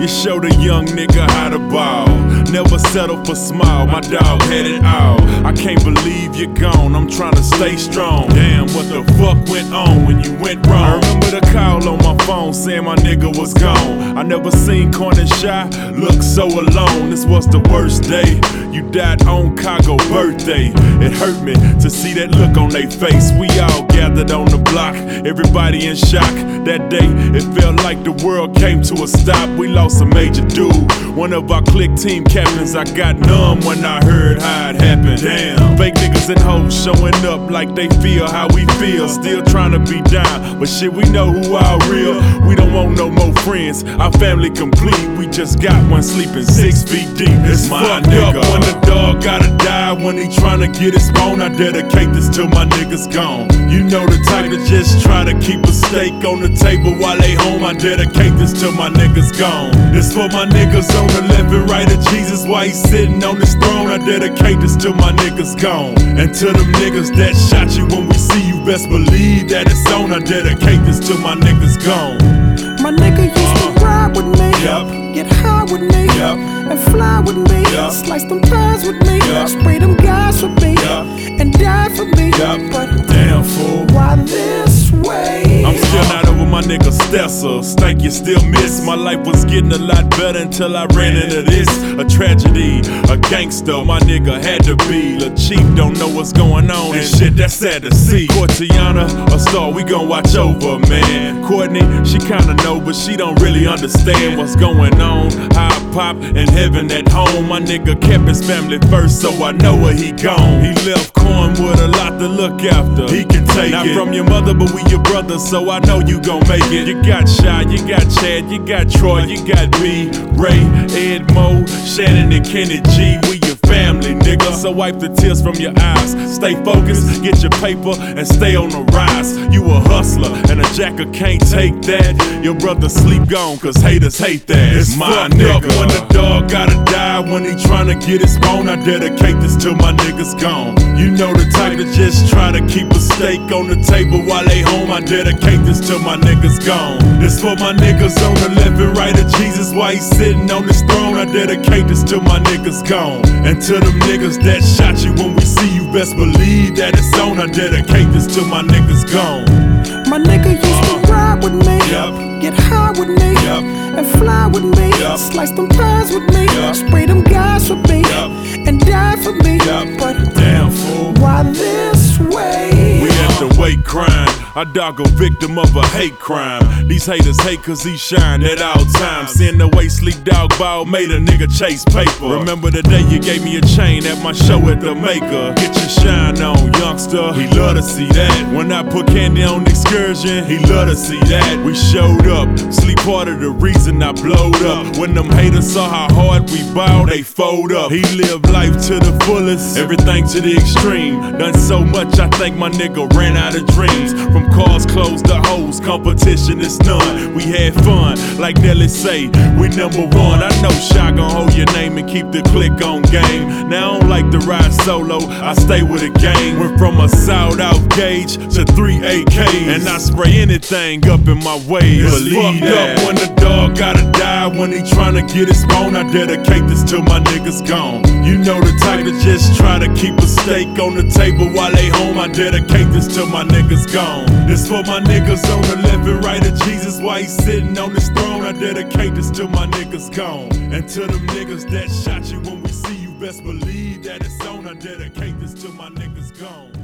You showed a young nigga how to ball. Never settle for small, my dog had it all. I can't believe you're gone, I'm trying to stay strong. Damn, what the fuck went on when you went wrong? I remember the call on my phone saying my nigga was gone. I never seen Corny Shy look so alone. This was the worst day. You died on Chicago birthday. It hurt me to see that look on their face. We all gathered on the block, everybody in shock. That day, it felt like the world came to a stop. We lost a major dude, one of our clique team captains. I got numb when I heard how it happened. Damn, fake niggas and hoes showing up like they feel how we feel. Still trying to be down, but shit, we know who all real. We don't want no more friends, our family complete. We just got one sleeping 6 feet deep. It's my nigga. Up when the dog gotta die, when he tryna get his bone. I dedicate this to my niggas gone. You know the type to just try to keep a steak on the table while they home. I dedicate this to my niggas gone. This for my niggas on the left and right of Jesus while he's sitting on his throne. I dedicate this to my niggas gone. And to them niggas that shot you when we see you, best believe that it's on. I dedicate this to my niggas gone. My nigga used to ride with me, get high with me, and fly with me, slice them pies with me, spray them guys with me, and die for me. But damn fool, why this way? I'm still not over my nigga Stessa. Stank, you still miss. My life was getting a lot better until I ran into this. A tragedy, a gangster, my nigga had to be. Lil' Chief don't know what's going on, and shit, that's sad to see. Cortiana, a star we gon' watch over, man. Courtney, she kinda know, but she don't really understand what's going on. How I pop in heaven at home. My nigga kept his family first, so I know where he gone. He left Corn with a lot to look after. He can take not it. Not from your mother, but we your brothers, so I know you gon' make it. You got Shy, you got Chad, you got Troy, you got me, Ray, Ed, Mo, Shannon, and Kenny G. We your family, nigga. So wipe the tears from your eyes. Stay focused, get your paper, and stay on the rise. You a hustler, and a jacker can't take that. Your brother sleep gone, cause haters hate that. It's my nigga. Up when the dog gotta die, when he tryna get his bone. I dedicate this to my niggas gone. You know the type to just try to keep a steak on the table while they home. I dedicate this to my niggas gone. This for my niggas on the left and right of Jesus while he's sitting on his throne. I dedicate this to my niggas gone. And to them niggas that shot you when we see you, best believe that it's on. I dedicate this to my niggas gone. My nigga used to ride with me, get high with me, and fly with me, slice them pies with me, spray them guys with me, and die for me. But damn fool, why this way? We at the weight crime. Our dog a victim of a hate crime. These haters hate cause he shine at all times. Seeing the way Sleek Dog Ball made a nigga chase paper. Remember the day you gave me a chain at my show at the Maker. Get your shine on, youngster, he love to see that. When I put Candy on Excursion, he love to see that. We showed up, Sleep part of the reason I blowed up. When them haters saw how hard we ball, they fold up. He lived life to the fullest, everything to the extreme. Done so much, I think my nigga ran out of dreams. From cars, clothes to hoes, competition is none. We had fun, like Nelly say, we number one. I know Shy gon' hold your name and keep the click on game. Now I don't like to ride solo, I stay with a gang. Went from a sawed out gauge to 3 AKs, and I spray anything up in my way. Believe that. Up when the dog gotta die, when he tryna get his bone. I dedicate this to my niggas gone. You know the type to just try to keep a steak on the table while they home. I dedicate this to my niggas gone. This for my niggas on the left and right of Jesus while he's sitting on his throne. I dedicate this to my niggas gone. And to them niggas that shot you when we see you, best believe that it's on. I dedicate this to my niggas gone.